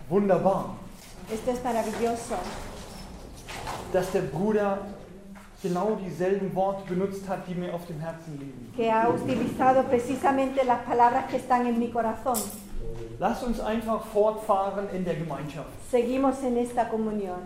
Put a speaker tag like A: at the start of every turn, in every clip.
A: wunderbar,
B: Esto es maravilloso,
A: dass der Bruder genau dieselben Worte benutzt hat, die mir auf dem Herzen liegen.
B: que ha utilizado precisamente las palabras que están en mi corazón.
A: Lass uns einfach fortfahren in der Gemeinschaft.
B: Seguimos en esta comunión.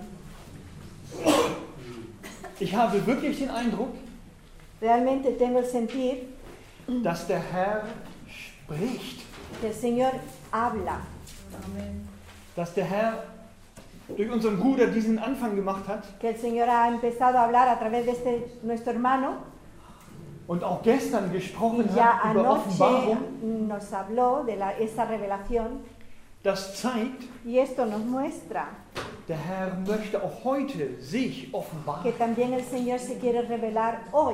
A: Ich habe wirklich den Eindruck,
B: Realmente tengo el sentir
A: dass der Herr spricht,
B: que el Señor habla,
A: dass der Herr durch unseren Bruder diesen Anfang gemacht hat
B: que el Señor ha empezado a hablar a través de nuestro hermano
A: und auch gestern gesprochen
B: y ya
A: hat über
B: anoche
A: Offenbarung.
B: nos habló de esa revelación
A: Das zeigt,
B: y esto nos muestra
A: der Herr möchte auch heute sich
B: que
A: offenbaren.
B: también el Señor se quiere revelar hoy.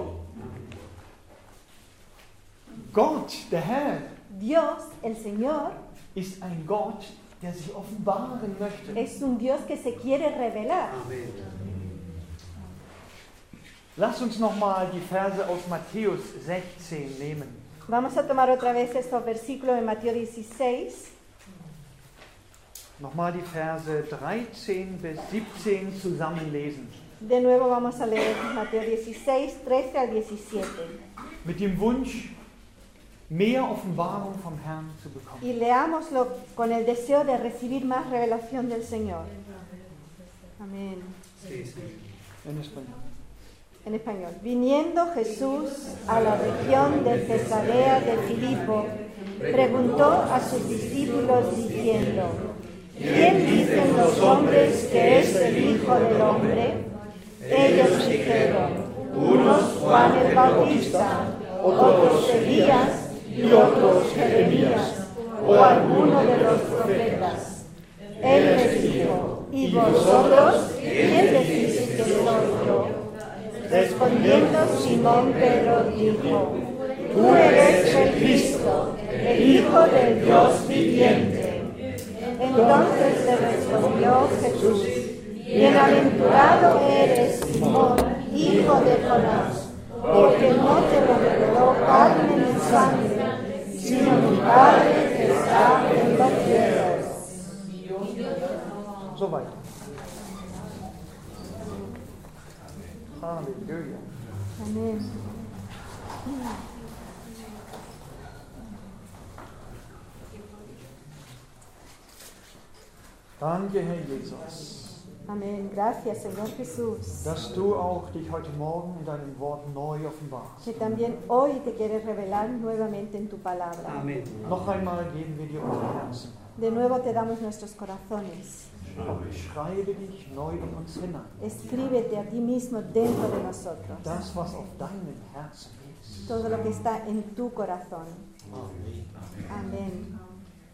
A: Gott, der Herr,
B: Dios, el Señor,
A: ist ein Gott, der sich offenbaren möchte.
B: es un Dios que se quiere revelar.
A: Lass uns nochmal die Verse aus Matthäus 16 nehmen.
B: Vamos a tomar otra vez estos versículos de Mateo 16.
A: Nochmal die Verse 13 bis 17 zusammenlesen.
B: De nuevo vamos a leer Mateo 16, 13 al 17.
A: Mit dem Wunsch, mehr Offenbarung vom Herrn zu bekommen.
B: Y leámoslo con el deseo de recibir más revelación del Señor. Amén.
A: En español.
B: En español. Viniendo Jesús a la región de Cesarea de Filipo, preguntó a sus discípulos diciendo: ¿Quién dicen los hombres que es el Hijo del Hombre? Ellos dijeron: unos Juan el Bautista, otros Elías y otros Jeremías, o alguno de los profetas. Él les dijo: ¿y vosotros quién decís que soy yo? Respondiendo Simón Pedro dijo: tú eres el Cristo, el Hijo del Dios viviente. Entonces le respondió Jesús: bienaventurado eres, Simón, hijo de Jonás, porque no te lo reveló carne ni sangre, sino mi Padre que está en los cielos.
A: So weiter. Halleluja.
B: Amén.
A: Danke, Herr Jesus,
B: Amén. Gracias, Señor Jesús,
A: dass du auch dich heute Morgen in deinem Wort neu offenbarst.
B: que también hoy te quieres revelar nuevamente en tu palabra.
C: Amén.
A: Noch einmal geben wir dir unsere Herzen.
B: De nuevo te damos nuestros corazones.
A: Schreibe dich neu in uns hinein.
B: Escríbete a ti mismo dentro de nosotros.
A: Das, was auf deinem Herzen ist.
B: Todo lo que está en tu corazón. Amén.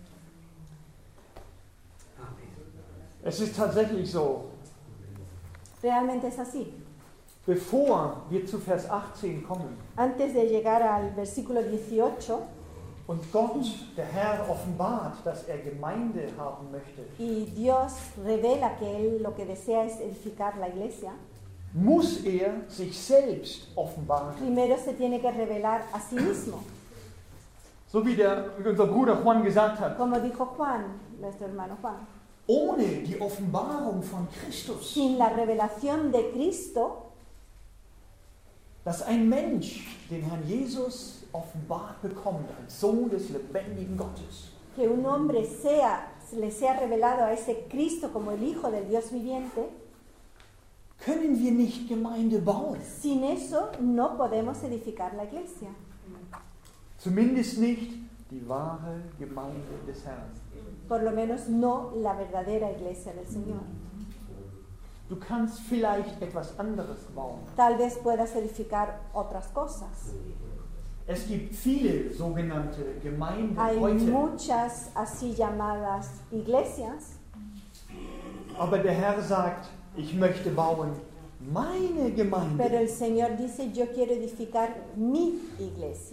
A: Es ist tatsächlich so,
B: Realmente es así.
A: bevor wir zu Vers 18 kommen
B: Antes de llegar al versículo 18
A: und Gott, der Herr, offenbart, dass er Gemeinde haben möchte,
B: y Dios revela que Él lo que desea es edificar la iglesia,
A: muss er sich selbst offenbaren.
B: primero se tiene que revelar a sí mismo.
A: So wie unser Bruder Juan gesagt hat,
B: Como dijo Juan, nuestro hermano Juan,
A: ohne die Offenbarung von Christus,
B: sin la revelación de Cristo,
A: dass ein Mensch den Herrn Jesus offenbart bekommt als Sohn des lebendigen Gottes,
B: que un hombre le sea revelado a ese Cristo como el Hijo del Dios viviente,
A: können wir nicht Gemeinde bauen.
B: sin eso no podemos edificar la iglesia.
A: Zumindest nicht die wahre Gemeinde des Herrn.
B: Por lo menos no la verdadera iglesia del Señor.
A: Du kannst vielleicht etwas anderes bauen.
B: Tal vez puedas edificar otras cosas.
A: Es gibt viele sogenannte Gemeinden
B: Hay
A: heute,
B: muchas así llamadas iglesias,
A: aber der Herr sagt, ich möchte bauen meine
B: pero
A: Gemeinde.
B: el Señor dice: yo quiero edificar mi iglesia,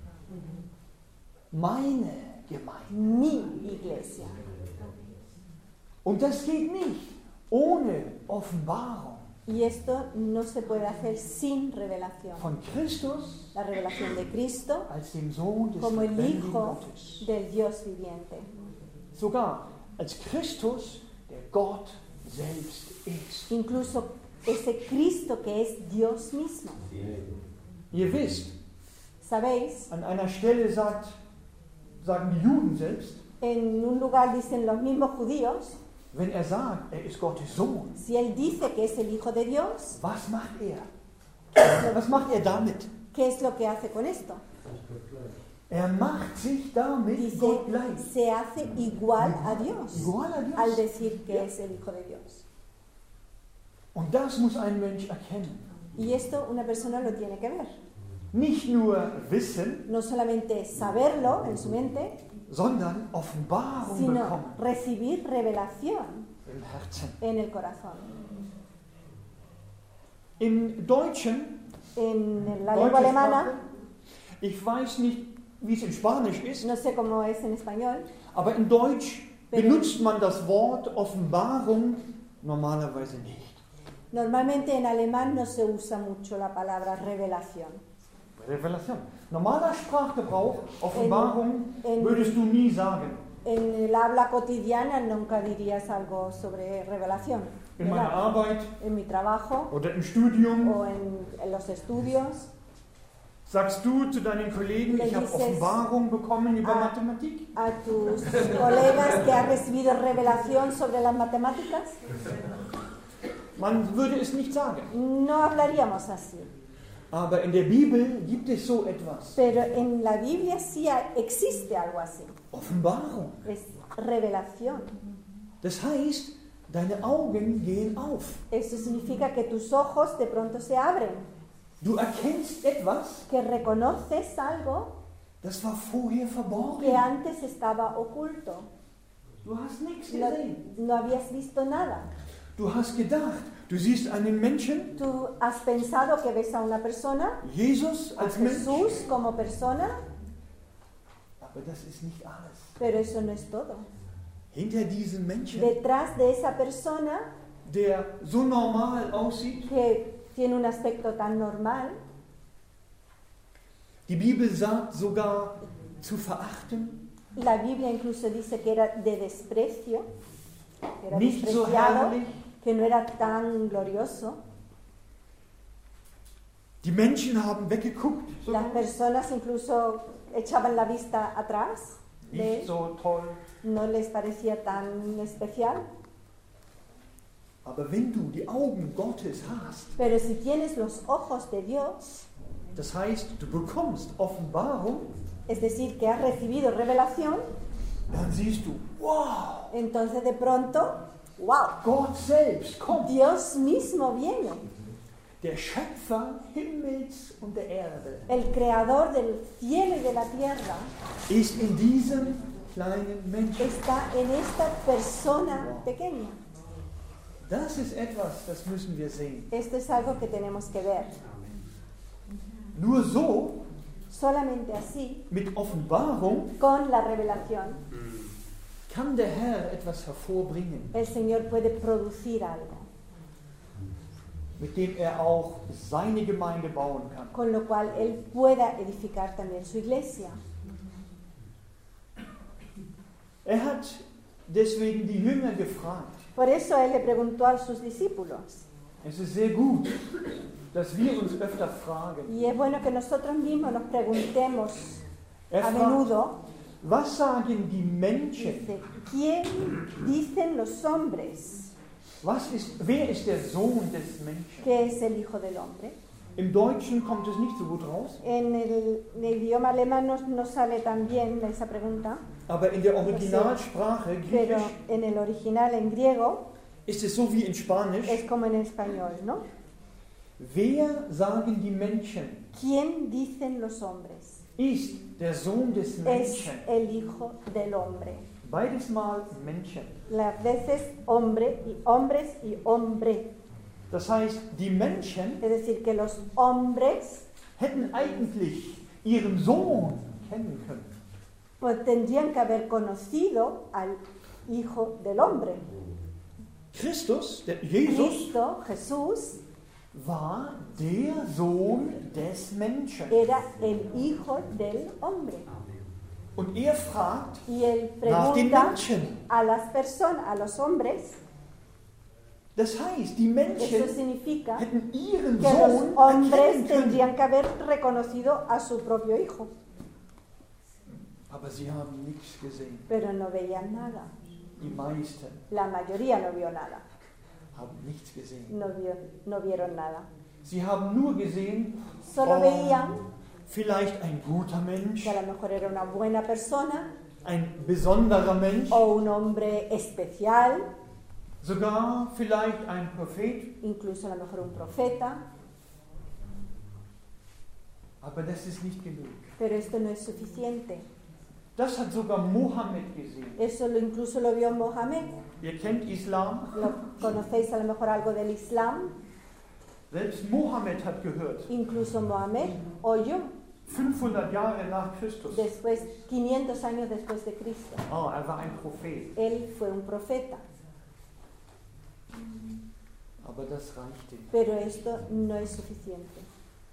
A: Meine Gemeinde.
B: mi iglesia.
A: Und das geht nicht ohne Offenbarung
B: Y esto no se puede hacer sin revelación.
A: von Christus
B: La revelación de Cristo
A: als dem Sohn des
B: como el
A: lebendigen
B: Hijo
A: Gottes.
B: del Dios viviente.
A: Sogar als Christus, der Gott selbst ist.
B: incluso ese Cristo que es Dios mismo.
A: Ihr wisst,
B: ¿Sabéis?
A: an einer Stelle sagen die Juden selbst,
B: En un lugar dicen los mismos judíos,
A: wenn er sagt, er ist Gottes Sohn,
B: si él dice que es el Hijo de Dios,
A: was macht er? Was macht er damit?
B: ¿qué es lo que hace con esto?
A: Er macht sich damit
B: Dice,
A: Gott gleich.
B: se hace igual a Dios
A: Igual a Dios.
B: al decir que es el Hijo de Dios.
A: Und das muss ein Mensch erkennen.
B: Y esto una persona lo tiene que ver.
A: Nicht nur wissen,
B: No solamente saberlo en su mente,
A: sondern Offenbarung
B: sino
A: bekommen
B: recibir revelación
A: im Herzen.
B: en el corazón.
A: Im Deutschen,
B: En la
A: deutsche
B: lengua alemana,
A: Sprache, ich weiß nicht, wie es in Spanisch ist,
B: no sé cómo es en español,
A: aber in Deutsch
B: Pero-
A: benutzt man das Wort Offenbarung normalerweise nicht.
B: normalmente en alemán no se usa mucho la palabra revelación.
A: Revelation. Normaler Sprachgebrauch, Offenbarung,
B: En-
A: würdest du nie sagen.
B: En el habla cotidiana nunca dirías algo sobre revelación.
A: In meiner
B: ¿verdad?
A: Arbeit
B: En mi trabajo
A: oder im Studium
B: o en los estudios,
A: sagst du zu deinen Kollegen,
B: Le
A: ich habe
B: dices
A: Offenbarung bekommen über
B: a-
A: Mathematik.
B: a tus colegas que has recibido revelación sobre las matemáticas,
A: Man würde es nicht sagen.
B: no hablaríamos así.
A: Aber in der Bibel gibt es so etwas.
B: Pero en la Biblia sí existe algo así.
A: Offenbarung.
B: Es revelación.
A: Das heißt, deine Augen gehen auf.
B: Eso significa que tus ojos de pronto se abren,
A: Du erkennst etwas,
B: que reconoces algo
A: das war vorher
B: que
A: verborgen.
B: antes estaba oculto.
A: Du hast nichts
B: No,
A: gesehen.
B: no habías visto nada.
A: Du hast gedacht, du siehst einen Menschen,
B: Tú has pensado que ves a una persona,
A: Jesus
B: a
A: als Mensch,
B: Jesús como persona,
A: aber das ist nicht alles.
B: pero eso no es todo.
A: Hinter diesem Menschen,
B: Detrás de esa persona
A: der so normal aussieht,
B: que tiene un aspecto tan normal,
A: die Bibel sagt sogar zu verachten,
B: la Biblia incluso dice que era de desprecio, que era
A: nicht so
B: despreciado,
A: herrlich.
B: que no era tan glorioso.
A: Die Menschen haben weggeguckt,
B: Las personas incluso echaban la vista atrás de
A: nicht
B: él,
A: so toll.
B: no les parecía tan especial.
A: Aber wenn du die Augen Gottes hast,
B: Pero si tienes los ojos de Dios,
A: das heißt, du bekommst Offenbarung,
B: es decir, que has recibido revelación,
A: dann siehst du, wow,
B: entonces de pronto, wow,
A: Gott selbst kommt.
B: Dios mismo viene,
A: Der Schöpfer Himmels und der Erde
B: el creador del cielo y de la tierra,
A: ist in diesem kleinen Menschen.
B: está en esta persona pequeña.
A: Das ist etwas, das müssen wir sehen.
B: Esto es algo que tenemos que ver.
A: Nur so,
B: Solamente así,
A: mit Offenbarung,
B: con la revelación,
A: kann der Herr etwas hervorbringen,
B: el Señor puede producir algo,
A: mit dem er auch seine Gemeinde bauen kann.
B: con lo cual Él pueda edificar también su iglesia.
A: Er hat deswegen die Jünger gefragt.
B: Por eso Él le preguntó a sus discípulos,
A: Es ist sehr gut, dass wir uns öfter fragen.
B: y es bueno que nosotros mismos nos preguntemos
A: Er
B: a
A: fragt,
B: menudo,
A: was sagen die Menschen?
B: dice, ¿quién dicen los hombres
A: Wer ist der Sohn des Menschen?
B: que es el Hijo del Hombre?
A: Im Deutschen kommt es nicht so gut raus,
B: En el idioma alemán no sale tan bien esa pregunta,
A: aber in der Originalsprache,
B: pero
A: Griechisch,
B: en el original, en griego,
A: ist es so wie in Spanisch.
B: es como en español, ¿no?
A: Wer, sagen die Menschen,
B: ¿Quién dicen los hombres?
A: ist der Sohn des
B: Es
A: Menschen?
B: el Hijo del Hombre.
A: Beides mal Menschen.
B: Las veces hombre y hombres y hombre.
A: Das heißt, die Menschen
B: Es decir, que los hombres
A: hätten eigentlich ihren Sohn kennen können.
B: pues, tendrían que haber conocido al Hijo del Hombre.
A: Christus, der Jesus,
B: Cristo, Jesús,
A: war der Sohn des Menschen.
B: era el Hijo del Hombre.
A: Und er fragt
B: Y él
A: nach den
B: pregunta
A: Menschen.
B: a las personas, a los hombres.
A: Das heißt, die
B: Eso
A: Menschen
B: significa
A: hätten ihren
B: que los
A: Sohn
B: hombres
A: erkennen können.
B: tendrían que haber reconocido a su propio hijo,
A: Aber sie haben nichts gesehen.
B: pero no veían nada.
A: Die meisten
B: La mayoría no vio nada,
A: haben nichts gesehen.
B: no vieron nada.
A: Sie haben nur gesehen,
B: Solo veían
A: vielleicht ein guter Mensch,
B: que a lo mejor era una buena persona
A: ein besonderer Mensch,
B: o un hombre especial,
A: sogar vielleicht ein Prophet.
B: incluso a lo mejor un profeta,
A: Aber das ist nicht genug.
B: pero esto no es suficiente.
A: Das hat sogar Mohammed gesehen.
B: Eso incluso lo vio Mohammed.
A: Ihr kennt Islam.
B: ¿Conocéis a lo mejor algo del Islam?
A: Selbst Mohammed hat gehört.
B: Incluso Mohammed oyó
A: 500 Jahre nach Christus.
B: después, 500 años después de Cristo.
A: Er war ein Prophet.
B: Él fue un profeta,
A: Aber das reichte.
B: pero esto no es suficiente.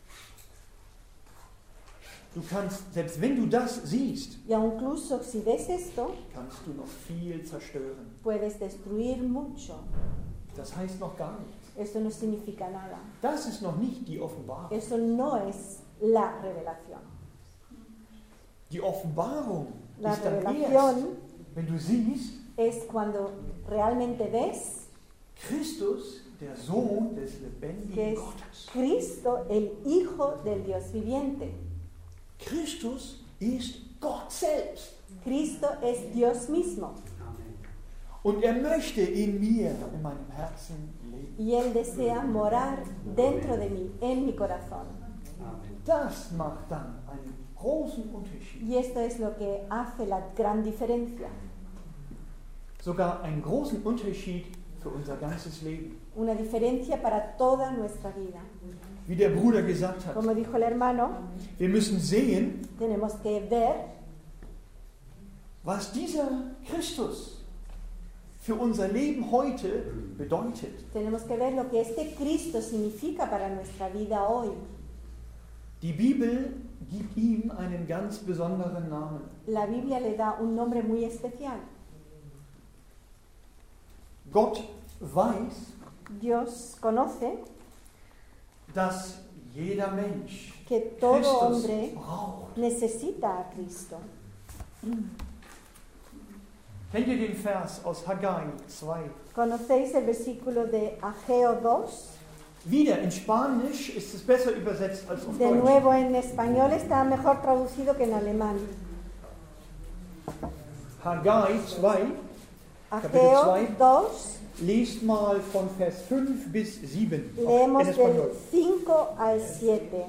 A: Du kannst, selbst wenn du das siehst,
B: Y aun incluso si ves esto,
A: kannst du noch viel zerstören.
B: puedes destruir mucho.
A: Das heißt noch gar nichts.
B: Esto no significa nada.
A: Das ist noch nicht die Offenbarung.
B: Eso no es la revelación.
A: Die Offenbarung
B: La
A: ist dann erst,
B: revelación
A: wenn du siehst,
B: es cuando realmente ves
A: Christus, der Sohn des
B: que
A: lebendigen
B: es
A: Gottes.
B: Cristo, el Hijo del Dios viviente.
A: Christus ist Gott selbst.
B: Cristo es Dios mismo.
A: Und er möchte in mir, in meinem Herzen leben.
B: Y Él desea morar dentro de mí, en mi corazón.
A: Das macht dann einen großen Unterschied.
B: Y esto es lo que hace la gran diferencia.
A: Sogar einen großen Unterschied für unser ganzes Leben.
B: Una diferencia para toda nuestra vida.
A: Wie der Bruder gesagt hat,
B: Como dijo el hermano,
A: wir müssen sehen,
B: tenemos que ver
A: was dieser Christus für unser Leben heute bedeutet.
B: Tenemos que ver lo que este Cristo significa para nuestra vida hoy.
A: Die Bibel gibt ihm einen ganz besonderen Namen.
B: La Biblia le da un nombre muy especial.
A: Gott weiß,
B: Dios conoce
A: dass jeder Mensch
B: que todo
A: Christus
B: hombre
A: braucht.
B: necesita a Cristo.
A: Kennt ihr den Vers aus Haggai 2?
B: ¿Conocéis el versículo de Ageo 2?
A: Wieder, in Spanisch ist es besser übersetzt als auf
B: De
A: Deutsch.
B: nuevo en español está mejor traducido que en alemán.
A: Haggai 2,
B: Ageo 2,
A: liest mal von Vers 5 bis 7
B: leemos
A: en
B: del
A: español.
B: 5 al 7.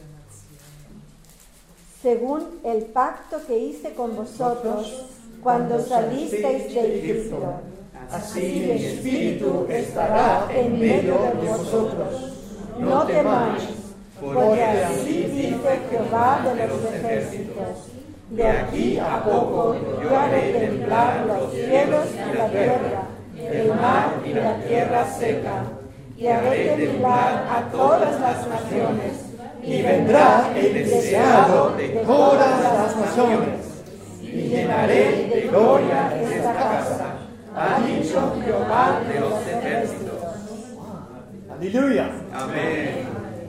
B: Según el pacto que hice con vosotros cuando salisteis de Egipto, así mi espíritu estará en medio de vosotros. No temáis, porque así dice Jehová de los ejércitos. De aquí a poco yo haré temblar los cielos y la tierra, el mar y la tierra seca, y haré temblar a todas las naciones,
A: Y vendrá el deseado de todas las naciones,
B: y llenaré de gloria esta casa, ha dicho Jehová de los ejércitos.
A: Halleluja!
C: Amen.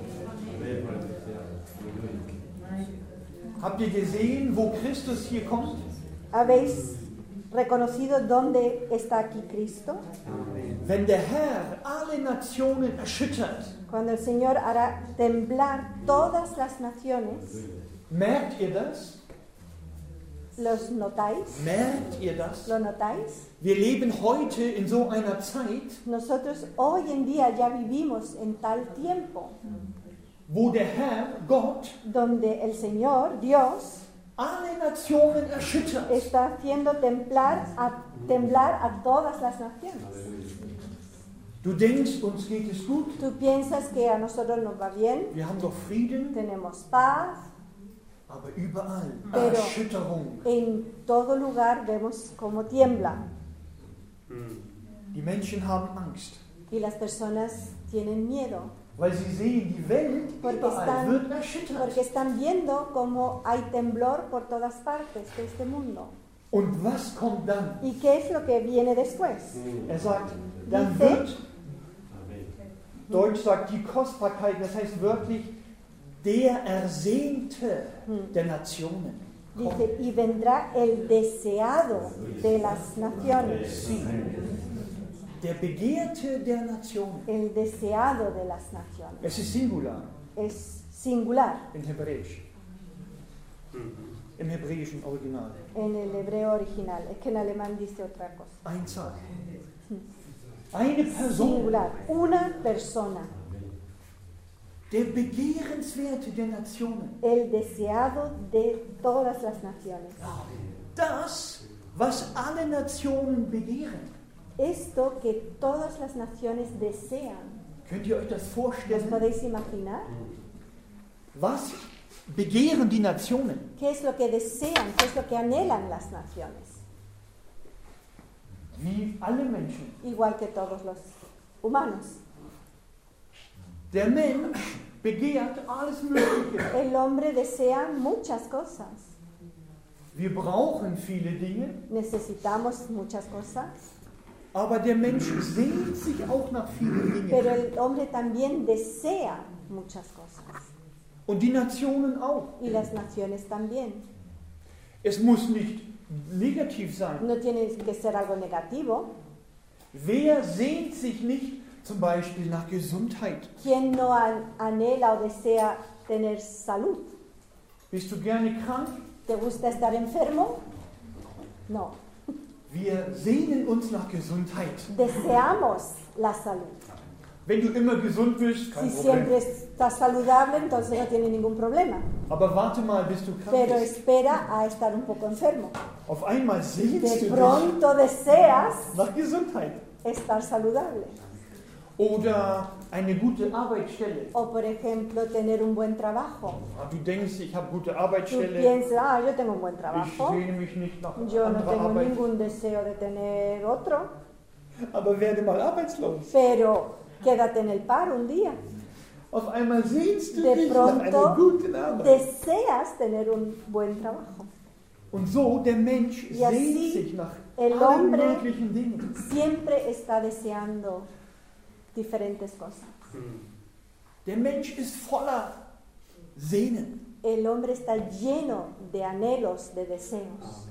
A: Habt ihr gesehen, wo Christus hier kommt?
B: ¿Habéis reconocido dónde está aquí Cristo?
A: Wenn der Herr alle Nationen erschüttert,
B: Cuando el Señor hará temblar todas las naciones,
A: merkt ihr das?
B: ¿los notáis?
A: Merkt ihr das?
B: ¿Lo notáis?
A: Wir leben heute in so einer Zeit,
B: Nosotros hoy en día ya vivimos en tal tiempo
A: wo der Herr, Gott,
B: donde el Señor, Dios,
A: alle Nationen erschüttert.
B: está haciendo temblar a todas las naciones.
A: Du denkst, uns geht es gut,
B: Tú piensas que a nosotros nos va bien,
A: wir haben doch Frieden,
B: tenemos paz,
A: aber überall
B: Pero-
A: Erschütterung.
B: en todo lugar vemos cómo tiembla
A: Die Menschen haben Angst.
B: y las personas tienen miedo.
A: Weil sie sehen, die Welt
B: Porque
A: überall wird erschüttert.
B: porque están viendo cómo hay temblor por todas partes de este mundo.
A: Und was kommt dann?
B: ¿Y qué es lo que viene después?
A: Sagt, dann
B: Dice-
A: wird, Deutsch sagt die Kostbarkeit, das heißt wörtlich, der Ersehnte der Nationen.
B: Dice, y vendrá el deseado de las naciones.
A: Sie, der Begehrte der Nationen.
B: El deseado de las naciones.
A: Es ist Singular
B: Es singular
A: in Hebräisch. Im hebräischen Original.
B: en el hebreo original. Es que en alemán dice otra cosa.
A: Einzahl. Eine Person,
B: Singular. Una persona.
A: der Begehrenswerte der Nationen.
B: El deseado de todas las naciones.
A: Das, was alle Nationen begehren.
B: Esto que todas las naciones desean.
A: Könnt ihr euch das
B: ¿Os
A: vorstellen?
B: podéis imaginar?
A: Was begehren die Nationen?
B: ¿Qué es lo que desean? ¿Qué es lo que anhelan las naciones?
A: Wie alle Menschen.
B: Igual que todos los humanos.
A: Der Mensch begehrt alles Mögliche.
B: El hombre desea muchas cosas.
A: Wir brauchen viele Dinge,
B: Necesitamos muchas cosas.
A: aber der Mensch sehnt sich auch nach vielen
B: Pero
A: Dingen.
B: el hombre también desea muchas cosas.
A: Und die Nationen auch.
B: Y las naciones también.
A: Es muss nicht negativ sein.
B: No tiene que ser algo negativo.
A: Wer sehnt sich nicht zum Beispiel nach Gesundheit?
B: ¿Quién no anhela o desea tener salud?
A: Bist du gerne krank?
B: ¿Te gusta estar enfermo? No.
A: Wir sehnen uns nach Gesundheit.
B: Deseamos la salud.
A: Wenn du immer gesund bist, kein
B: Si
A: Problem.
B: siempre estás saludable, entonces no tiene ningún problema.
A: Aber warte mal, bis du krank
B: Pero
A: bist.
B: espera a estar un poco enfermo.
A: Auf einmal sehnst
B: De
A: du dich
B: pronto deseas
A: nach Gesundheit.
B: estar saludable.
A: Oder eine gute Arbeitsstelle.
B: O por ejemplo, tener un buen trabajo.
A: Du denkst, ich habe gute
B: Tú
A: Arbeitsstelle.
B: piensas, yo tengo un buen
A: Ich
B: trabajo.
A: sehne mich nicht nach
B: Yo no
A: anderer
B: tengo
A: Arbeit.
B: ningún deseo de tener otro.
A: Aber werde mal arbeitslos.
B: Pero quédate en el paro un día.
A: Auf einmal sehnst du
B: De
A: dich nach einer
B: pronto
A: guten Arbeit.
B: deseas tener un buen trabajo.
A: Und so, der Mensch
B: Y así,
A: sehnt sich nach
B: el
A: allen
B: hombre
A: möglichen Dingen.
B: Siempre está deseando diferentes cosas.
A: Der Mensch ist voller Sehnen.
B: El hombre está lleno de anhelos, de deseos.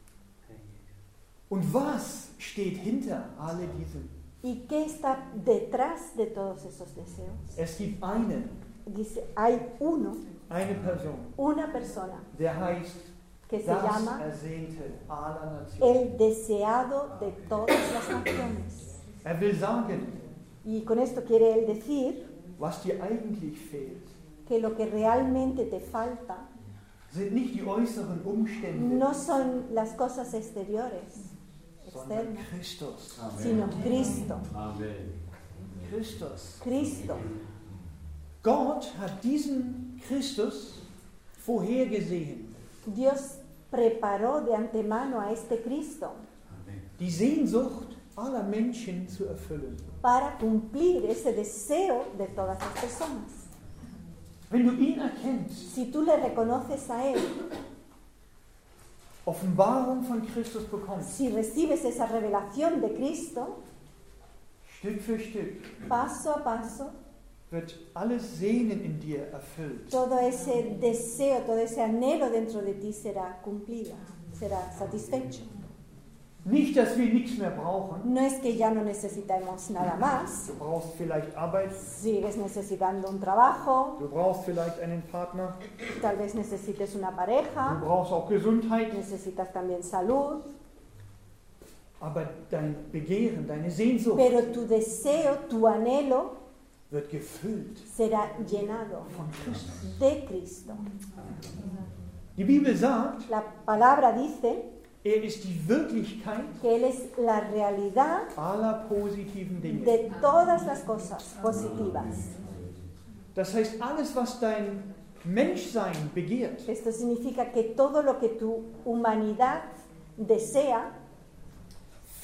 A: Und was steht hinter alle diesen?
B: ¿Y qué está detrás de todos esos deseos?
A: Es gibt einen,
B: Dice, hay uno,
A: eine Person,
B: una persona,
A: der heißt
B: que se
A: das
B: llama
A: Ersehnte aller Nationen.
B: el deseado de todas las naciones.
A: Er will sagen,
B: Y con esto quiere él decir
A: was dir eigentlich fehlt,
B: que lo que realmente te falta
A: sind nicht die äußeren Umstände,
B: no son las cosas exteriores,
A: sondern
B: externas,
A: Christus.
B: sino Cristo.
A: Christus.
B: Cristo.
A: Gott hat diesen Christus vorhergesehen.
B: Dios preparó de antemano a este Cristo
A: Die Sehnsucht aller Menschen zu erfüllen.
B: para cumplir ese deseo de todas las personas.
A: Wenn du ihn erkennst,
B: Si tú le reconoces a Él,
A: Offenbarung von Christus bekommst,
B: si recibes esa revelación de Cristo,
A: Stück für Stück,
B: paso a paso,
A: wird alles Sehnen in dir erfüllt.
B: todo ese deseo, todo ese anhelo dentro de ti será cumplido, será satisfecho.
A: Nicht, dass wir nichts mehr brauchen.
B: No es que ya no necesitemos nada más,
A: Du brauchst vielleicht Arbeit,
B: sigues necesitando un trabajo,
A: du brauchst vielleicht einen Partner,
B: tal vez necesites una
A: du
B: pareja,
A: brauchst auch Gesundheit,
B: necesitas también salud,
A: aber dein Begehren, deine Sehnsucht
B: pero tu deseo, tu anhelo
A: wird gefüllt
B: será llenado
A: von Christus.
B: de Cristo.
A: Die Bibel sagt,
B: La palabra dice
A: ist die Wirklichkeit
B: que Él es la realidad
A: aller positiven Dinge.
B: de todas las cosas positivas.
A: Das heißt, alles, was dein Menschsein begehrt,
B: Esto significa que todo lo que tu humanidad desea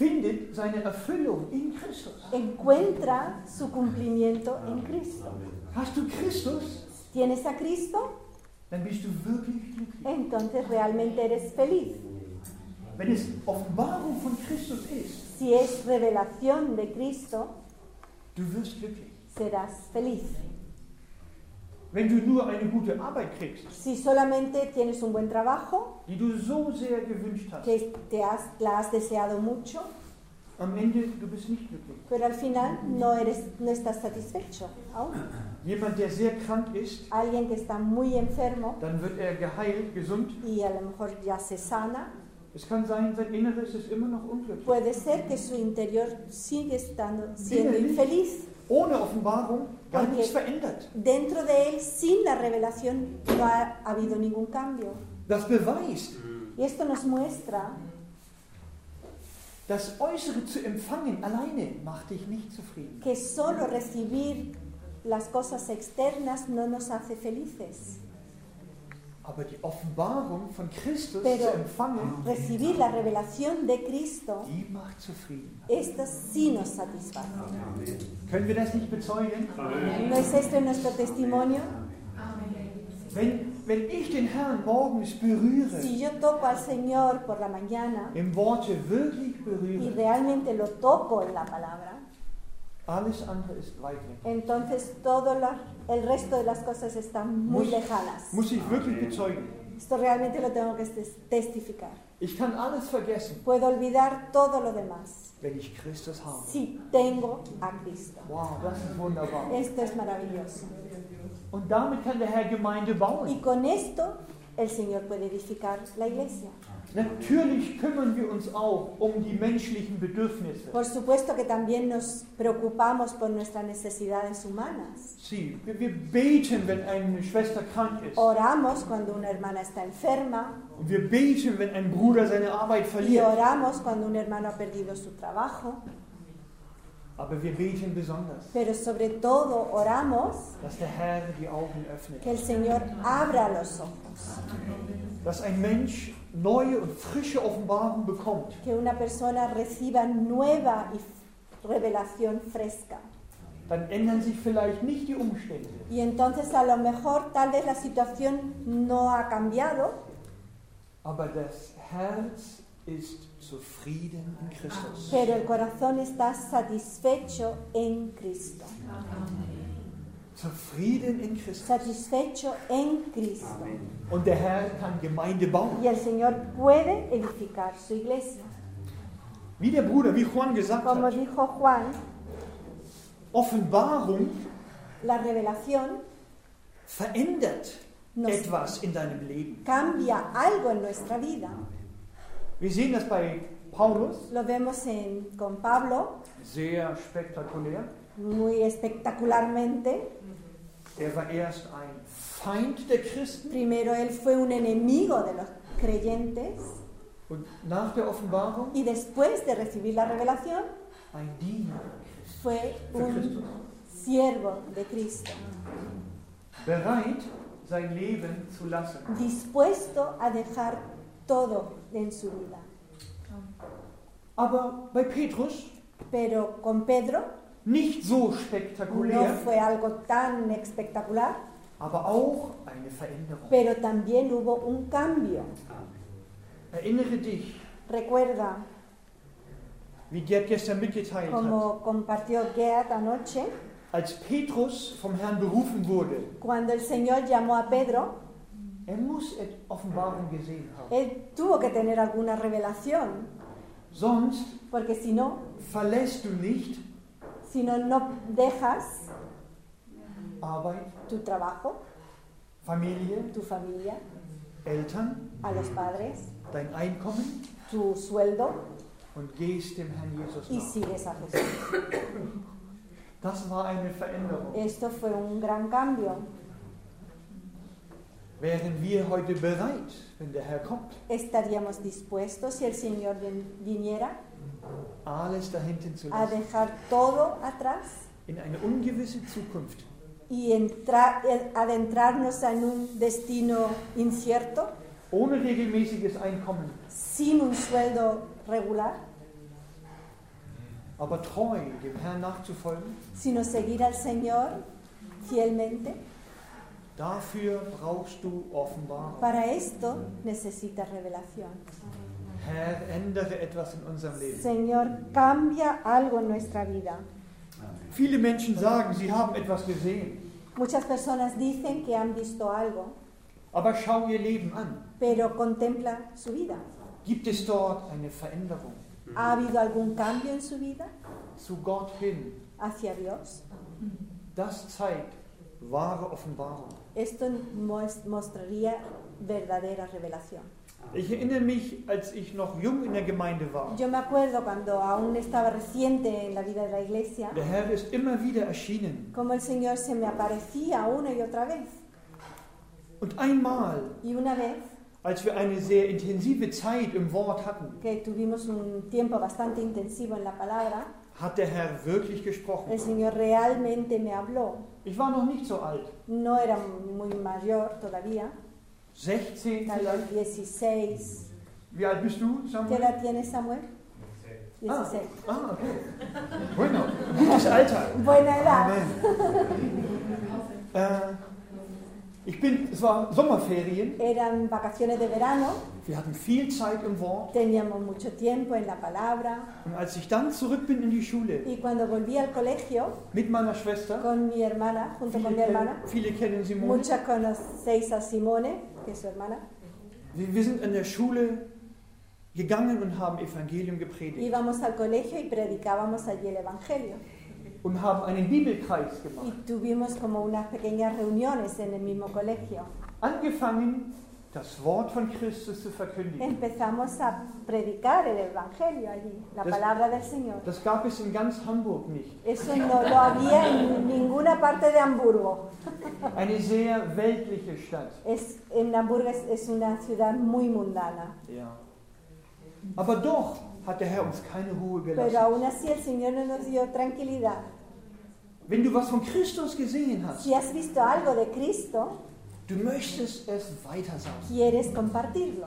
A: findet seine Erfüllung in Christus.
B: encuentra su cumplimiento en Cristo.
A: Hast du Christus,
B: ¿Tienes a Cristo?
A: dann bist du wirklich glücklich.
B: Entonces realmente eres feliz.
A: Wenn es Offenbarung von Christus ist,
B: Si es revelación de Cristo,
A: du wirst glücklich.
B: serás feliz.
A: Wenn du nur eine gute Arbeit kriegst,
B: Si solamente tienes un buen trabajo,
A: die du so sehr gewünscht hast,
B: que la has deseado mucho,
A: am Ende du bist nicht glücklich.
B: pero al final no estás satisfecho aún.
A: Jemand, der sehr krank ist,
B: Alguien que está muy enfermo
A: dann wird er geheilt, gesund.
B: y a lo mejor ya se sana,
A: Es kann sein, sein Inneres ist immer noch unglücklich.
B: puede ser que su interior sigue siendo infeliz.
A: Ohne Offenbarung gar
B: Porque
A: nichts verändert.
B: dentro de él, sin la revelación, no ha habido ningún cambio.
A: Das beweist,
B: Y esto nos muestra
A: das Äußere zu empfangen alleine macht dich nicht zufrieden.
B: que solo recibir las cosas externas no nos hace felices.
A: Aber die Offenbarung von Christus
B: Pero
A: zu empfangen,
B: recibir la revelación de Cristo,
A: die macht zufrieden.
B: esta sí nos satisface.
A: Können wir das nicht bezeugen?
B: ¿No es esto nuestro testimonio?
A: Wenn ich den Herrn morgens berühre,
B: Si yo toco al Señor por la mañana
A: im Worte wirklich
B: y
A: berühre,
B: realmente lo toco en la palabra,
A: alles andere ist weit weg.
B: entonces el resto de las cosas están muy lejanas.
A: Muss ich wirklich bezeugen.
B: Esto realmente lo tengo que testificar.
A: Ich kann alles vergessen,
B: Puedo olvidar todo lo demás
A: wenn ich Christus habe.
B: si tengo a Cristo.
A: Wow, das ist wunderbar.
B: Esto es maravilloso.
A: Und damit kann der Herr Gemeinde
B: Y
A: bauen.
B: con esto el Señor puede edificar la iglesia.
A: Natürlich kümmern wir uns auch um die menschlichen Bedürfnisse.
B: Por supuesto que también nos preocupamos por nuestras necesidades humanas.
A: Sie, wir beten, wenn eine Schwester krank ist.
B: Oramos cuando una hermana está enferma
A: Und wir beten, wenn ein Bruder seine Arbeit
B: y
A: verliert.
B: oramos cuando un hermano ha perdido su trabajo,
A: Aber wir beten besonders,
B: pero sobre todo oramos
A: dass der Herr die Augen öffnet.
B: que el Señor abra los ojos,
A: Dass ein Mensch neue und frische Offenbarung bekommt.
B: que una persona reciba nueva revelación fresca.
A: Dann ändern sich vielleicht nicht die Umstände.
B: Y entonces a lo mejor tal vez la situación no ha cambiado,
A: Aber das Herz ist zufrieden in Christus.
B: pero el corazón está satisfecho en Cristo.
A: Zufrieden in Christus.
B: Satisfecho en Cristo.
A: Und der Herr kann Gemeinde bauen.
B: Y el Señor puede edificar su iglesia.
A: Wie der Bruder, wie Juan gesagt
B: Como
A: hat,
B: dijo Juan,
A: Offenbarung
B: la revelación
A: verändert
B: nos
A: etwas in deinem Leben.
B: cambia algo en nuestra vida.
A: Wir sehen das bei Paulus,
B: Lo vemos con Pablo,
A: sehr spektakulär.
B: muy espectacularmente.
A: Er war erst ein Feind der Christen
B: Primero él fue un enemigo de los creyentes
A: und nach der Offenbarung
B: y después de recibir la revelación
A: ein Diener
B: fue
A: für Christus.
B: un siervo de Cristo,
A: Bereit, sein Leben zu lassen.
B: dispuesto a dejar todo en su vida.
A: Aber bei Petrus
B: Pero con Pedro
A: nicht so
B: no
A: spektakulär,
B: fue algo tan espectacular,
A: aber auch eine Veränderung.
B: pero también hubo un cambio.
A: Erinnere dich,
B: Recuerda,
A: wie Gerd gestern mitgeteilt hat,
B: como compartió Gerd anoche,
A: als Petrus vom Herrn berufen wurde,
B: cuando el Señor llamó a Pedro,
A: er muss Offenbarung gesehen haben.
B: él tuvo que tener alguna revelación,
A: Sonst
B: porque si no,
A: verlässt du nicht
B: no dejas
A: Arbeit,
B: tu trabajo,
A: Familie,
B: tu familia,
A: Eltern,
B: a los padres,
A: dein Einkommen
B: tu sueldo
A: und gehst dem Herrn Jesus
B: y
A: nach.
B: sigues a Jesús.
A: Das war eine Veränderung.
B: Esto fue un gran cambio.
A: Wären wir heute bereit, wenn der Herr kommt,
B: ¿Estaríamos dispuestos, si el Señor viniera,
A: alles da hinten zu
B: a
A: lassen,
B: dejar todo atrás
A: in eine ungewisse Zukunft,
B: y adentrarnos en un destino incierto,
A: ohne regelmäßiges Einkommen,
B: sin un sueldo regular?
A: aber treu dem Herrn nachzufolgen,
B: sino seguir al Señor fielmente.
A: dafür brauchst du Offenbarung.
B: Para esto necesitas revelación.
A: Herr, ändere etwas in unserem Leben.
B: Señor, cambia algo en nuestra vida.
A: Viele Menschen sagen, sie haben etwas gesehen,
B: Muchas personas dicen que han visto algo,
A: aber schau ihr Leben an.
B: pero contempla su vida.
A: Gibt es dort eine Veränderung
B: ¿Ha habido algún cambio en su vida
A: zu Gott hin?
B: hacia Dios?
A: Das zeigt wahre Offenbarung.
B: Esto mostraría verdadera revelación.
A: Ich erinnere mich, als ich noch jung in der Gemeinde war.
B: Yo me acuerdo cuando aún estaba reciente en la vida de la iglesia,
A: Der Herr ist immer wieder erschienen.
B: como el Señor se me aparecía una y otra vez.
A: Und einmal,
B: Y una vez
A: als wir eine sehr intensive Zeit im Wort hatten,
B: que tuvimos un tiempo bastante intensivo en la palabra,
A: hat der Herr wirklich
B: el
A: gesprochen.
B: Señor realmente me habló.
A: Ich war noch nicht so alt.
B: No era muy mayor todavía,
A: 16
B: tal vez
A: vielleicht.
B: 16.
A: Wie alt bist du,
B: ¿Qué
A: Samuel?
B: edad tienes, Samuel? 16.
A: Okay. Bueno, gutes Alter.
B: Buena edad.
A: Amen. Es war Sommerferien.
B: Eran vacaciones de verano,
A: Wir hatten viel Zeit im Wort.
B: teníamos mucho tiempo en la palabra.
A: Und als ich dann zurück bin in die Schule
B: Y cuando volví al colegio
A: mit meiner Schwester,
B: con mi hermana, junto con mi hermana,
A: viele kennen Simone,
B: muchas conocéis a Simone, que es su hermana,
A: wir sind in der Schule gegangen und haben Evangelium gepredigt
B: íbamos al colegio y predicábamos allí el Evangelio.
A: und haben einen Bibelkreis
B: Y
A: gemacht.
B: tuvimos como unas pequeñas reuniones en el mismo colegio.
A: Angefangen, das Wort von Christus zu verkündigen.
B: Empezamos a predicar el Evangelio allí, la palabra del Señor.
A: Das gab es in ganz Hamburg nicht.
B: Eso no lo había en ninguna parte de Hamburgo.
A: Eine sehr weltliche Stadt.
B: En Hamburgo es una ciudad muy mundana.
A: Ja. Aber doch hat der Herr uns keine Ruhe
B: Pero
A: gelassen.
B: aún así el Señor no nos dio tranquilidad.
A: Wenn du was von Christus gesehen hast,
B: Si has visto algo de Cristo,
A: du möchtest es weitersagen.
B: quieres compartirlo.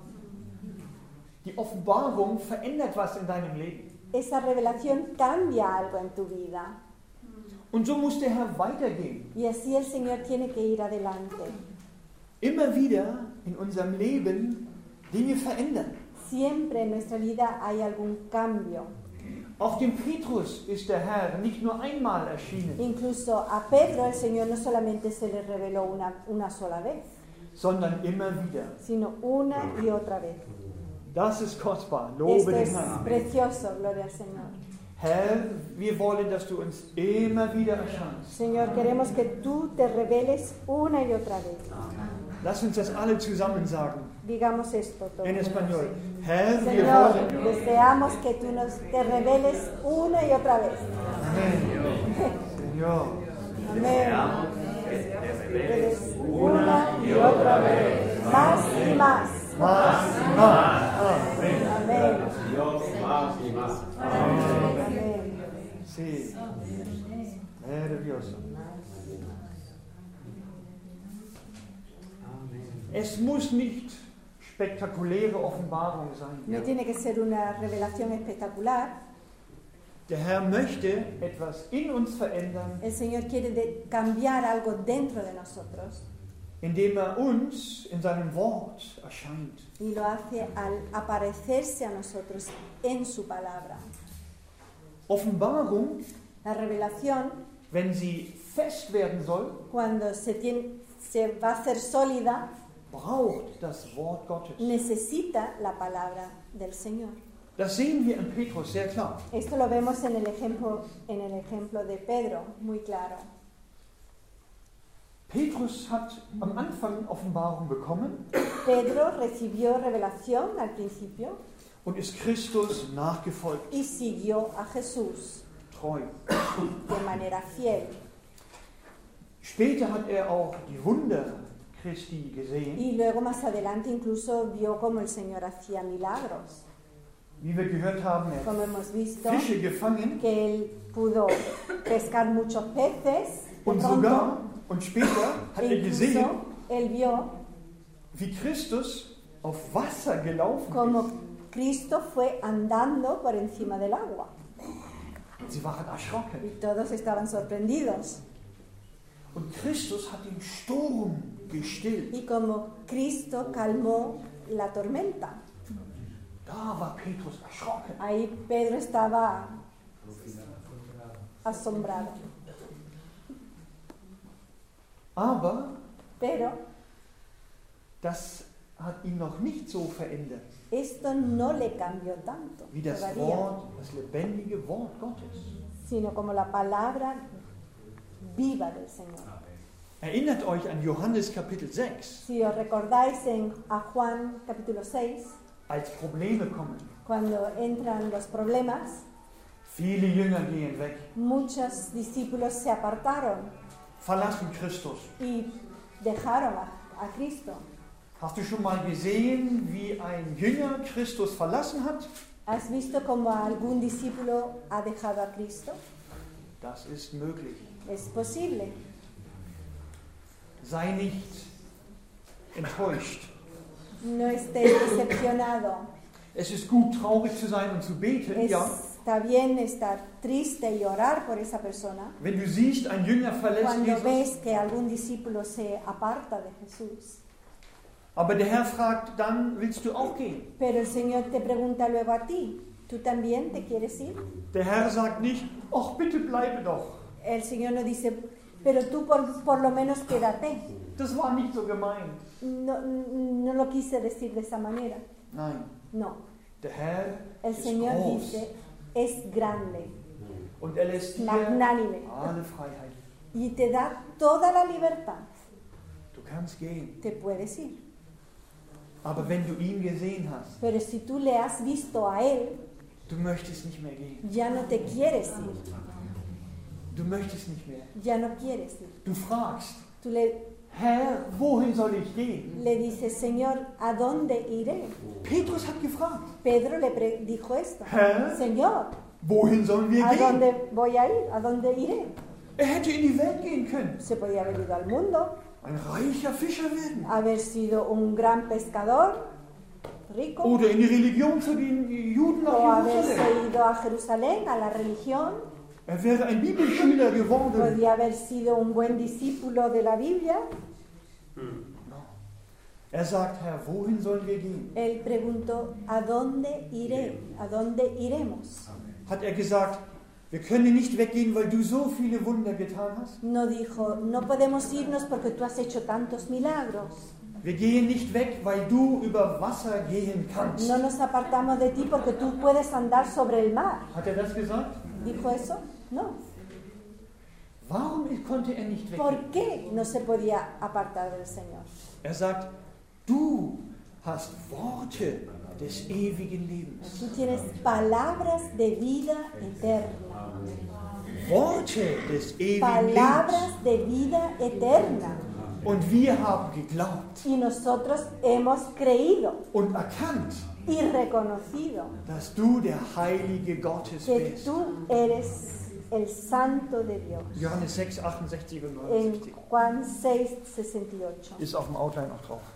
A: Die Offenbarung verändert was in deinem Leben.
B: Esa revelación cambia algo en tu vida.
A: Und so muss der Herr weitergehen.
B: Y así el Señor tiene que ir adelante.
A: Immer wieder in unserem Leben Dinge verändern.
B: Siempre en nuestra vida hay algún cambio.
A: Auch dem Petrus ist der Herr nicht nur einmal erschienen,
B: Incluso a Pedro el Señor no solamente se le reveló una sola vez,
A: sondern immer wieder.
B: sino una y otra vez.
A: Das ist kostbar.
B: Esto
A: Lobe
B: es
A: den Herrn.
B: precioso, gloria al Señor.
A: Herr, wir wollen, dass du uns immer wieder erscheinst.
B: Señor, queremos que tú te reveles una y otra vez.
A: Lass uns das alle zusammen sagen.
B: Digamos esto todos.
A: En español. Herr, wir
B: Señor,
A: wollen.
B: deseamos que tú te reveles una y otra vez.
A: Amén. Señor.
B: Amén. Reveles una y otra vez. Más y más.
A: Más y más. Amén.
B: Amén.
C: Dios más y más.
B: Amén.
A: Sí. Maravilloso. Es muss nicht spektakuläre Offenbarung sein.
B: No tiene que ser una revelación espectacular.
A: Der Herr möchte etwas in uns verändern,
B: El Señor quiere cambiar algo dentro de nosotros
A: indem uns in seinem Wort erscheint.
B: y lo hace al aparecerse a nosotros en su palabra.
A: Offenbarung,
B: La revelación,
A: wenn sie fest werden soll,
B: cuando se va a hacer sólida,
A: braucht das Wort Gottes.
B: necesita la palabra del Señor.
A: Das sehen wir in Petrus sehr klar.
B: Esto lo vemos en el ejemplo de Pedro, muy claro.
A: Petrus hat am Anfang Offenbarung bekommen
B: Pedro recibió revelación al principio
A: und ist Christus nachgefolgt,
B: y siguió a Jesús
A: treu.
B: de manera fiel.
A: Später hat auch die Wunder Christi gesehen,
B: Y luego más adelante incluso vio cómo el Señor hacía milagros.
A: wie wir gehört haben, er
B: Como hemos visto,
A: hat Fische gefangen
B: que él pudo pescar muchos peces. De
A: und sogar, und später hat er gesehen,
B: incluso él vio
A: wie Christus auf Wasser gelaufen
B: cómo
A: ist.
B: Cristo fue andando por encima del agua.
A: Sie waren erschrocken.
B: y todos estaban sorprendidos.
A: Und Christus hat den Sturm gestillt.
B: Y como Cristo calmó la tormenta,
A: Da war Petrus erschrocken.
B: ahí Pedro estaba asombrado.
A: Aber
B: Pero
A: das hat ihn noch nicht so verändert,
B: esto no le cambió tanto
A: wie das
B: todavía,
A: Wort, das lebendige Wort Gottes.
B: sino como la palabra viva del Señor.
A: Erinnert euch an Johannes Kapitel 6,
B: Si os recordáis a Juan capítulo 6,
A: als Probleme kommen.
B: cuando entran los problemas,
A: Viele Jünger gehen weg,
B: muchos discípulos se apartaron
A: verlassen Christus.
B: y dejaron a Cristo.
A: Hast du schon mal gesehen, wie ein Jünger Christus verlassen hat?
B: ¿Has visto cómo algún discípulo ha dejado a Cristo?
A: Das ist möglich.
B: Es posible.
A: Sei nicht enttäuscht.
B: No estés decepcionado.
A: Es ist gut, traurig zu sein und zu beten, ja.
B: Está bien estar triste y orar por esa persona.
A: Wenn du siehst, ein Jünger verlässt
B: Cuando
A: Jesus.
B: ves que algún discípulo se aparta de Jesús.
A: Aber der Herr fragt, dann willst du auch gehen.
B: Pero el Señor te pregunta luego a ti, ¿tú también te quieres ir?
A: Der Herr sagt nicht, ach bitte bleibe doch.
B: El Señor no dice, pero tú por lo menos quédate.
A: Das war nicht so gemeint.
B: No lo quise decir de esa manera.
A: Nein,
B: No,
A: der Herr
B: el
A: ist
B: Señor
A: groß
B: dice, es grande
A: und er lässt dir
B: magnánime
A: alle Freiheit.
B: y te da toda la libertad.
A: Du kannst gehen.
B: Te puedes ir.
A: Aber wenn du ihn gesehen hast,
B: Pero si tú le has visto a Él,
A: du möchtest nicht mehr gehen.
B: ya no te quieres ir.
A: Du möchtest nicht mehr.
B: Ya no quieres ir.
A: Du fragst,
B: Tú le
A: Herr, wohin soll ich gehen?
B: dices, Señor, ¿a dónde iré?
A: Petrus hat gefragt,
B: Pedro le dijo esto.
A: Hä?
B: Señor,
A: wohin sollen wir
B: ¿a
A: gehen?
B: dónde voy a ir? ¿A dónde iré?
A: Er hätte in die Welt gehen können,
B: Se podía haber ido al mundo,
A: ein reicher Fischer werden.
B: haber sido un gran pescador, rico,
A: Oder in die Religion zu den Juden
B: o
A: nach
B: haberse
A: Jerusalem.
B: ido a Jerusalén, a la religión.
A: Er wäre ein Bibelschüler geworden.
B: Podía haber sido un buen discípulo de la Biblia.
A: Er sagt, Herr, wohin sollen wir gehen?
B: Él preguntó, ¿a dónde iré? ¿A dónde iremos?
A: Hat er gesagt, wir können nicht weggehen, weil du so viele Wunder getan hast?
B: No dijo, no podemos irnos porque tú has hecho tantos milagros.
A: Wir gehen nicht weg, weil du über Wasser gehen kannst.
B: No nos apartamos de ti porque tú puedes andar sobre el mar.
A: Hat er das gesagt?
B: ¿Dijo eso? No.
A: Warum konnte er nicht weggehen?
B: ¿Por qué no se podía apartar del Señor?
A: Er sagt, du hast Worte des ewigen Lebens.
B: Tú tienes palabras de vida eterna.
A: Worte des ewigen Lebens.
B: Palabras de vida eterna.
A: Und wir haben geglaubt
B: Y nosotros hemos creído
A: und erkannt,
B: y reconocido
A: dass du der Heilige Gottes
B: que
A: bist.
B: tú eres el Santo de Dios.
A: Johannes 6, 68 und
B: En
A: 69.
B: Juan 6, 68.
A: Ist auf dem Outline auch drauf.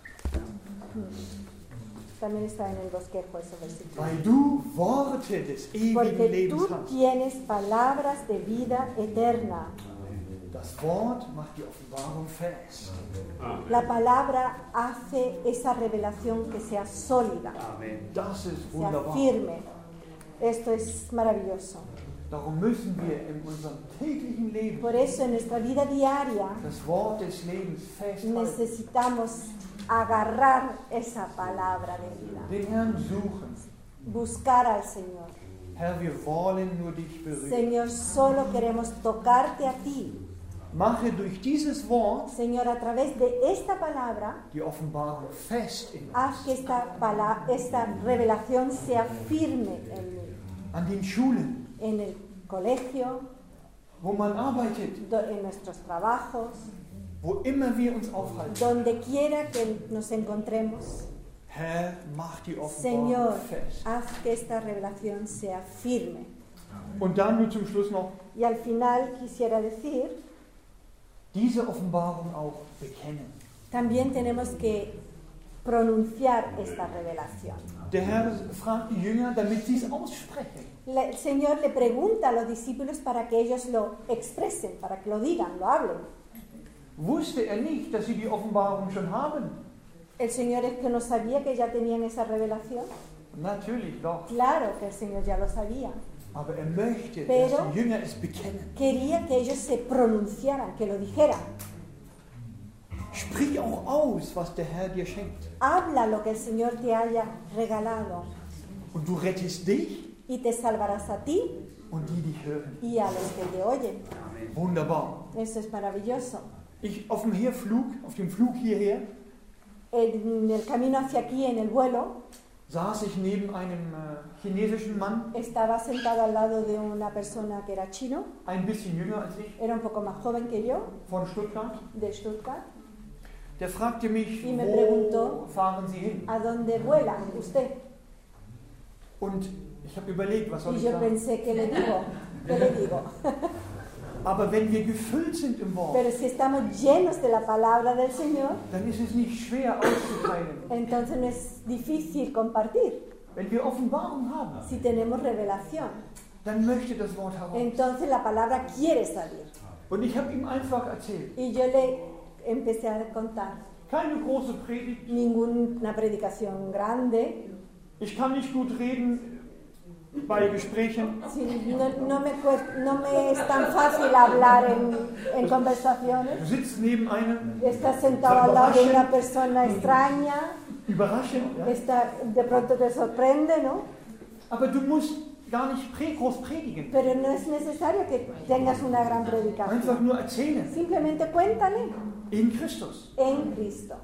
B: También está en el bosquejo ese versículo.
A: Weil du Worte des ewigen
B: Porque
A: Lebens
B: tú
A: hast.
B: tienes palabras de vida eterna.
A: Das Wort macht die Offenbarung fest.
B: La palabra hace esa revelación que sea sólida,
A: Das ist
B: sea
A: wunderbar.
B: firme. Esto es maravilloso.
A: Darum müssen wir in unserem täglichen Leben
B: Por eso en nuestra vida diaria
A: das Wort des Lebens festhalten.
B: necesitamos agarrar esa palabra de vida,
A: Den Herrn suchen.
B: buscar al Señor.
A: Herr, wir wollen nur dich berühren.
B: Señor, solo queremos tocarte a ti.
A: Mache durch dieses Wort
B: Señor, a través de esta palabra,
A: die Offenbarung fest in uns.
B: haz que esta revelación sea firme en mí,
A: An den Schulen,
B: en el colegio,
A: wo man arbeitet,
B: en nuestros trabajos,
A: wo immer wir uns aufhalten.
B: donde quiera que nos encontremos.
A: Herr, mach die Offenbarung
B: Señor,
A: fest.
B: haz que esta revelación sea firme.
A: Und dann nur zum Schluss noch
B: Y al final quisiera decir,
A: diese Offenbarung auch bekennen.
B: también tenemos que pronunciar esta revelación.
A: Der Herr fragt die Jünger, damit sie es aussprechen.
B: el Señor le pregunta a los discípulos para que ellos lo expresen, para que lo digan, lo hablen.
A: Wusste er nicht, dass sie die Offenbarung schon haben?
B: ¿El Señor es que no sabía que ya tenían esa revelación?
A: Natürlich doch.
B: Claro que el Señor ya lo sabía.
A: Aber er möchte,
B: Pero-
A: dass die Jünger es bekennen.
B: Quería que ellos se pronunciaran, que lo dijeran.
A: Sprich auch aus, was der Herr dir schenkt.
B: Habla lo que el Señor te haya regalado
A: Und du rettest dich
B: y te salvarás a ti
A: und die dich hören.
B: y a los que te oyen.
A: Wunderbar.
B: Eso es maravilloso.
A: Auf dem Flug hierher,
B: En el camino hacia aquí, en el vuelo,
A: saß ich neben einem chinesischen Mann,
B: estaba sentado al lado de una persona que era chino,
A: ein bisschen jünger als ich,
B: era un poco más joven que yo,
A: von Stuttgart.
B: de Stuttgart.
A: Der fragte mich,
B: Y me
A: wo
B: preguntó,
A: fahren Sie hin?
B: ¿A dónde vuela usted?
A: Und ich habe überlegt, was soll
B: Y
A: ich
B: yo
A: sagen?
B: pensé, ¿qué le digo? ¿Qué le digo?
A: Aber wenn wir gefüllt sind im Wort,
B: Pero si estamos llenos de la palabra del Señor,
A: dann ist es nicht schwer auszuteilen.
B: entonces no es difícil compartir.
A: Wenn wir Offenbarung haben,
B: Si tenemos revelación,
A: dann möchte das Wort heraus.
B: entonces la palabra quiere salir.
A: Und ich habe ihm einfach erzählt.
B: Y yo le empecé a contar
A: Keine große Predigt.
B: ninguna predicación grande.
A: Ich kann nicht gut reden bei Gesprächen.
B: Sí, no me es tan fácil hablar en conversaciones.
A: Du sitzt neben einem,
B: Estás sentado al lado de una persona extraña,
A: überraschend. Ja?
B: de pronto te sorprende, ¿no?
A: Aber du musst gar nicht groß predigen.
B: Pero no es necesario que tengas una gran
A: Einfach
B: predicación.
A: nur erzählen.
B: Simplemente cuéntale
A: In Christus.
B: en Cristo.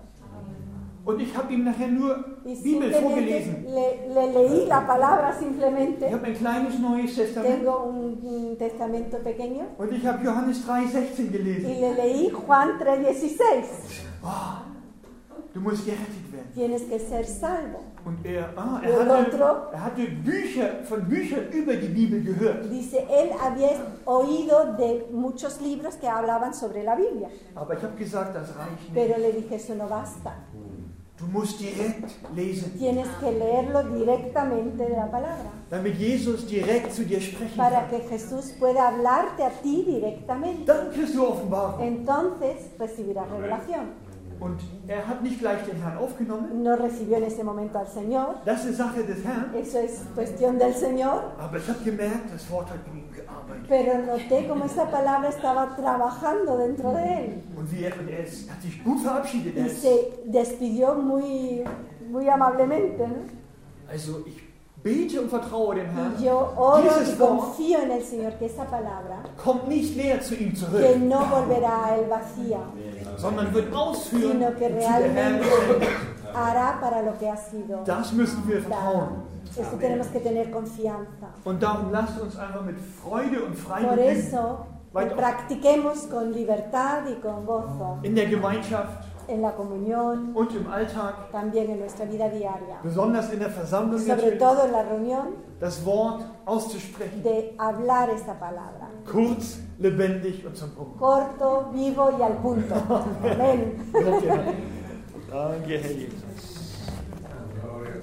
A: Und ich habe ihm nachher nur
B: Y
A: Bibel
B: simplemente
A: vorgelesen.
B: le leí la palabra
A: Ich
B: simplemente.
A: habe ein kleines Neues Testament.
B: Tengo un testamento pequeño
A: Und ich habe Johannes 3,16
B: y
A: gelesen.
B: le leí Juan 3:16.
A: Oh, du musst gerettet werden.
B: Tienes que ser salvo.
A: Und er
B: El otro
A: hatte von Büchern über die Bibel gehört.
B: dice, él había oído de muchos libros que hablaban sobre la Biblia.
A: Aber ich habe gesagt, das reicht nicht.
B: Pero le dije, eso no basta.
A: Du musst direkt lesen,
B: Tienes que leerlo directamente de la palabra.
A: damit Jesus direkt zu dir sprechen
B: Para
A: kann.
B: que Jesús pueda hablarte a ti directamente.
A: Dann kriegst du Offenbarung.
B: Entonces recibirás revelación.
A: Und er hat nicht gleich den Herrn aufgenommen.
B: No recibió en ese momento al Señor.
A: Das ist Sache des Herrn.
B: Eso es cuestión del Señor.
A: Aber ich habe gemerkt, das Wort hat in ihm gearbeitet.
B: Pero noté cómo esa palabra estaba trabajando dentro de él.
A: Und hat sich gut verabschiedet.
B: Y se despidió muy amablemente, ¿no?
A: Also ich bete und vertraue dem Herrn.
B: Y yo oro
A: Dieses
B: y
A: Wort
B: confío en el Señor que esa palabra,
A: kommt nicht leer zu ihm
B: que
A: zurück,
B: no volverá a él vacía,
A: sondern wird ausführen
B: sino que
A: und zu der
B: realmente
A: Herrlichkeit.
B: hará para lo que ha sido
A: Das müssen wir
B: dado.
A: vertrauen.
B: Eso tenemos que tener confianza.
A: Und darum lasst uns einfach mit Freude und
B: Por
A: Freimut
B: eso
A: Weiter.
B: practiquemos con libertad y con gozo
A: in der Gemeinschaft
B: en la comunión,
A: und im Alltag,
B: también en nuestra vida diaria,
A: besonders in der Versammlung
B: sobre
A: natürlich,
B: todo en la reunión,
A: das Wort auszusprechen.
B: de hablar esta palabra.
A: Kurz, lebendig und zum Punkt.
B: Corto, vivo y al punto. Amén.
A: Danke, Herr Jesus.